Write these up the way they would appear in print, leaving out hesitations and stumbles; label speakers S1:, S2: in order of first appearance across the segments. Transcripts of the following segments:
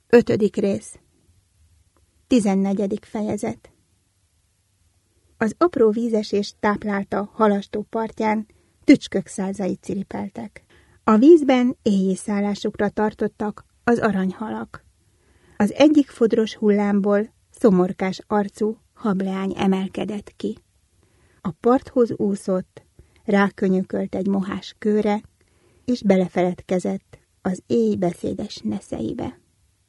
S1: 5. rész. 14. fejezet. Az apró vízesés táplálta halastó partján tücskök százai ciripeltek. A vízben éjjészállásukra tartottak az aranyhalak. Az egyik fodros hullámból szomorkás arcú hableány emelkedett ki. A parthoz úszott, rákönyökölt egy mohás kőre, és belefeledkezett az éj beszédes neszeibe.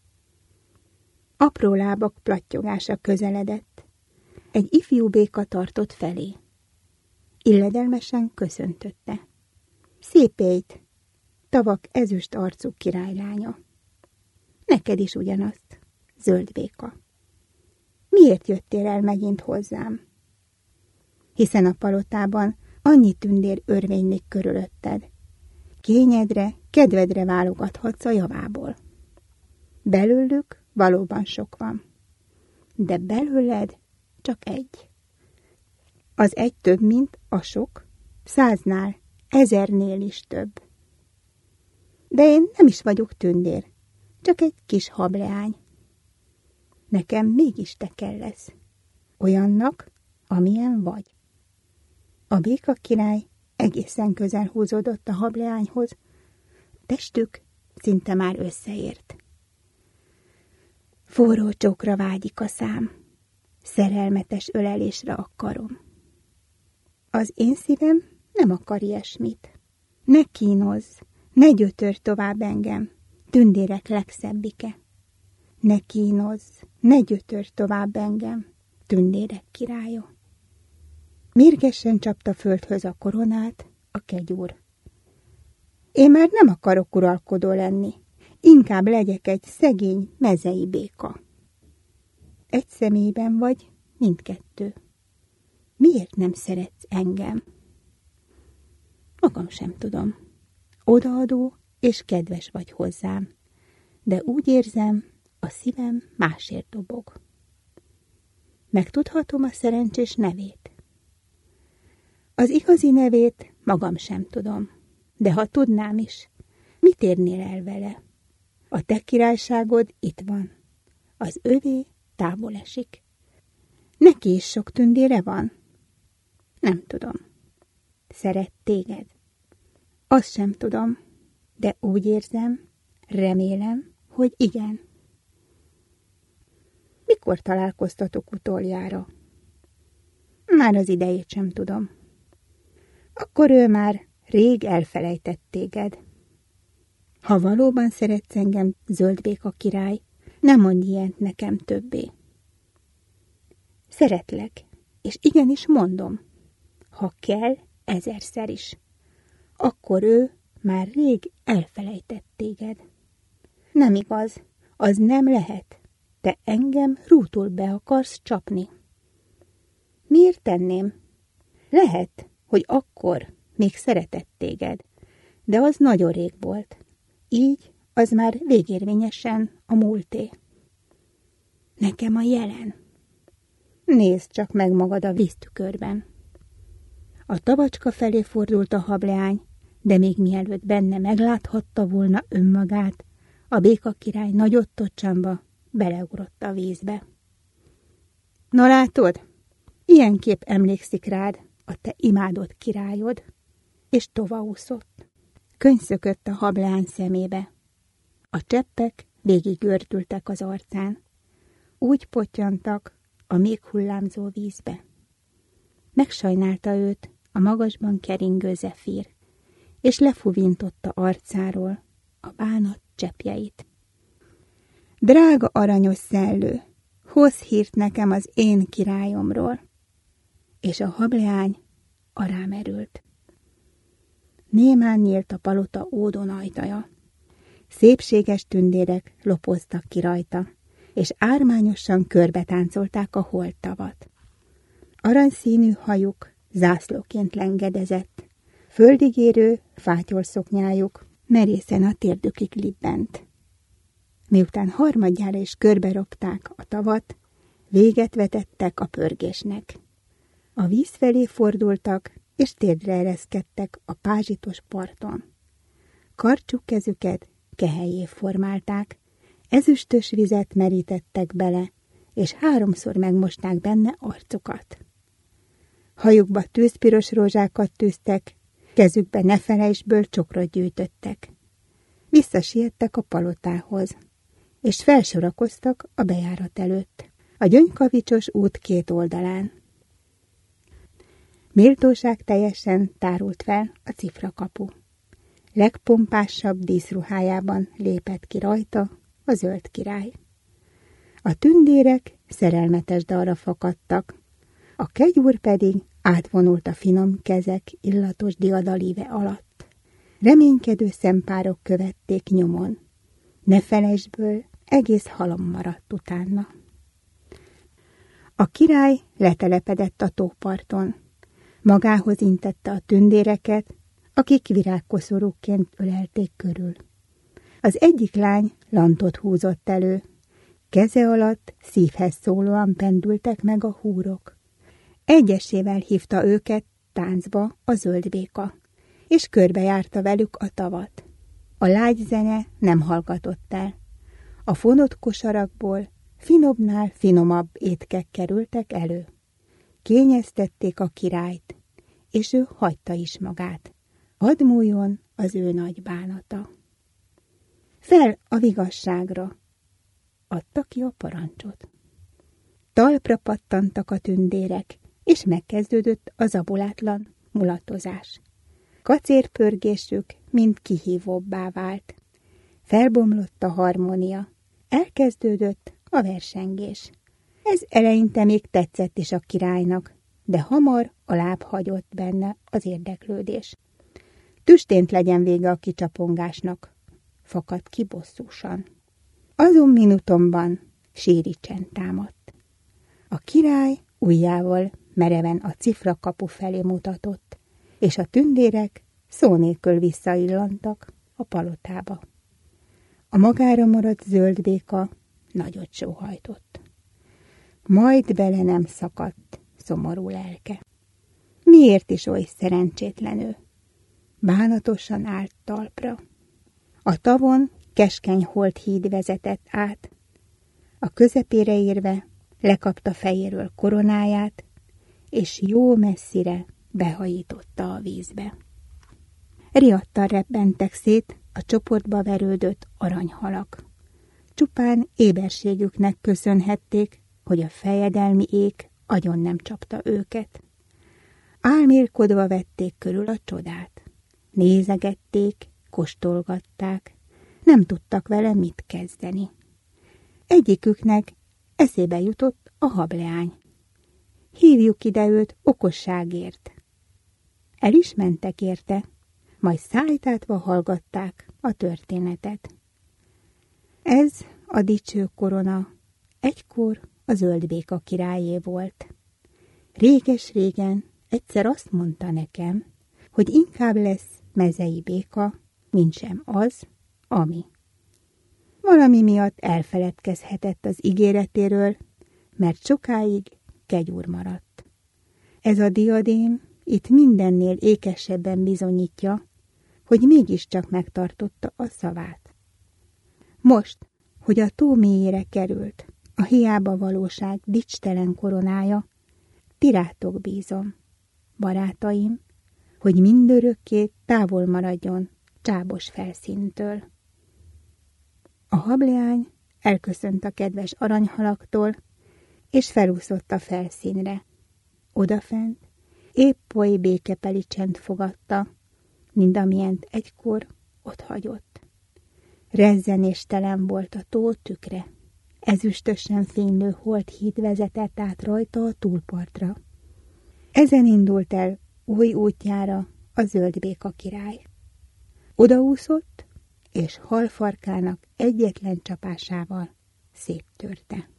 S1: Apró lábak plattyogása közeledett. Egy ifjú béka tartott felé. Illedelmesen köszöntötte. Szép éjt, tavak ezüst arcú királylánya. Neked is ugyanazt, zöld béka. Miért jöttél el megint hozzám? Hiszen a palotában annyi tündér örvénylik körülötted. Kényedre, kedvedre válogathatsz a javából. Belőlük valóban sok van. De belőled csak egy. Az egy több, mint a sok, 100-nál, 1000-nél is több. De én nem is vagyok tündér, csak egy kis hableány. Nekem mégis te kellesz, olyannak, amilyen vagy. A béka király egészen közel húzódott a hableányhoz, testük szinte már összeért. Forró csókra vágyik a szám, szerelmetes ölelésre a karom. Az én szívem nem akar ilyesmit. Ne kínozz, ne gyötörj tovább engem, tündérek legszebbike. Ne kínozz, ne gyötörj tovább engem, tündérek királya. Mérgesen csapta földhöz a koronát a kegyúr. Én már nem akarok uralkodó lenni, inkább legyek egy szegény mezei béka. Egy személyben vagy mindkettő. Miért nem szeretsz engem? Magam sem tudom. Odaadó és kedves vagy hozzám, de úgy érzem, a szívem másért dobog. Megtudhatom a szerencsés nevét? Az igazi nevét magam sem tudom, de ha tudnám is, mit érnél el vele? A te királyságod itt van, az övé távol esik. Neki is sok tündére van? Nem tudom. Szeret téged? Azt sem tudom, de úgy érzem, remélem, hogy igen. Mikor találkoztatok utoljára? Már az idejét sem tudom. Akkor ő már rég elfelejtett téged. Ha valóban szeretsz engem, zöldbéka király, nem mondj ilyent nekem többé. Szeretlek, és igenis mondom, ha kell, 1000-szer is. Akkor ő már rég elfelejtett téged. Nem igaz, az nem lehet. Te engem rútul be akarsz csapni. Miért tenném? Lehet, hogy akkor még szeretett téged, de az nagyon rég volt. Így az már végérvényesen a múlté. Nekem a jelen. Nézd csak meg magad a víztükörben. A tavacska felé fordult a hableány, de még mielőtt benne megláthatta volna önmagát, a béka király nagyot tocsamba beleugrott a vízbe. Na látod, ilyen kép emlékszik rád, a te imádott királyod, és tovaúszott. Könyszökött a hableány szemébe. A cseppek végig gördültek az arcán. Úgy pottyantak a még hullámzó vízbe. Megsajnálta őt a magasban keringő zefír, és lefuvintotta arcáról a bánat cseppjeit. Drága aranyos szellő, hozz hírt nekem az én királyomról. És a hableány arámerült. Némán nyílt a palota ódon ajtaja. Szépséges tündérek lopoztak ki rajta, és ármányosan körbetáncolták a holttavat. Aranyszínű hajuk zászlóként lengedezett, földigérő fátyolszoknyájuk merészen a térdükig libbent. Miután harmadjára is körberopták a tavat, véget vetettek a pörgésnek. A víz felé fordultak, és térdre ereszkedtek a pázsitos parton. Karcsú kezüket kehelyé formálták, Ezüstös vizet merítettek bele, és 3-szor megmosták benne arcukat. Hajukba tűzpiros rózsákat tűztek, kezükbe nefelejsből csokrot gyűjtöttek. Visszasiettek a palotához, és felsorakoztak a bejárat előtt, a gyöngykavicsos út 2 oldalán. Méltóság teljesen tárult fel a cifrakapu. Legpompásabb díszruhájában lépett ki rajta a zöld király. A tündérek szerelmetes dalra fakadtak, a kegyúr pedig átvonult a finom kezek illatos diadalíve alatt. Reménykedő szempárok követték nyomon. Nefelejsből egész halom maradt utána. A király letelepedett a tóparton. Magához intette a tündéreket, akik virágkoszorúként ölelték körül. Az egyik lány lantot húzott elő. Keze alatt szívhez szólóan pendültek meg a húrok. Egyesével hívta őket táncba a zöld béka, és körbejárta velük a tavat. A lágy zene nem hallgatott el. A fonott kosarakból finobbnál finomabb étkek kerültek elő. Kényeztették a királyt, és ő hagyta is magát. Hadd múljon az ő nagy bánata. Fel a vigasságra! Adta ki a parancsot. Talpra pattantak a tündérek, és megkezdődött az abolátlan mulatozás. Kacérpörgésük mind kihívóbbá vált. Felbomlott a harmónia. Elkezdődött a versengés. Ez eleinte még tetszett is a királynak, de hamar alább hagyott benne az érdeklődés. Tüstént legyen vége a kicsapongásnak, fakadt ki bosszúsan. Azon minutomban síri csend támadt. A király ujjával mereven a cifrakapu felé mutatott, és a tündérek szó nélkül visszaillantak a palotába. A magára maradt zöld béka nagyot sóhajtott. Majd bele nem szakadt szomorú lelke. Miért is oly szerencsétlenül? Bánatosan állt talpra. A tavon keskeny holthíd vezetett át. A közepére érve lekapta fejéről koronáját, és jó messzire behajította a vízbe. Riadtan repbentek szét a csoportba verődött aranyhalak. Csupán éberségüknek köszönhették, hogy a fejedelmi ék agyon nem csapta őket. Álmélkodva vették körül a csodát. Nézegették, kóstolgatták, nem tudtak vele mit kezdeni. Egyiküknek eszébe jutott a hableány. Hívjuk ide őt okosságért. El is mentek érte, majd szájtátva hallgatták a történetet. Ez a dicső korona egykor a zöld béka királyé volt. Réges-régen egyszer azt mondta nekem, hogy inkább lesz mezei béka, mintsem az, ami. Valami miatt elfeledkezhetett az ígéretéről, mert sokáig kegyúr maradt. Ez a diadém itt mindennél ékesebben bizonyítja, hogy mégiscsak megtartotta a szavát. Most, hogy a tó mélyére került, a hiába valóság dicstelen koronája, ti rátok bízom, barátaim, hogy mindörökké távol maradjon csábos felszíntől. A hableány elköszönt a kedves aranyhalaktól, és felúszott a felszínre. Odafent épp oly békepeli csend fogadta, mint amilyent egykor otthagyott. Rezzenéstelen volt a tó tükre. Ezüstösen fénylő holthíd vezetett át rajta a túlpartra. Ezen indult el új útjára a zöld béka király. Odaúszott, és halfarkának egyetlen csapásával széttörte.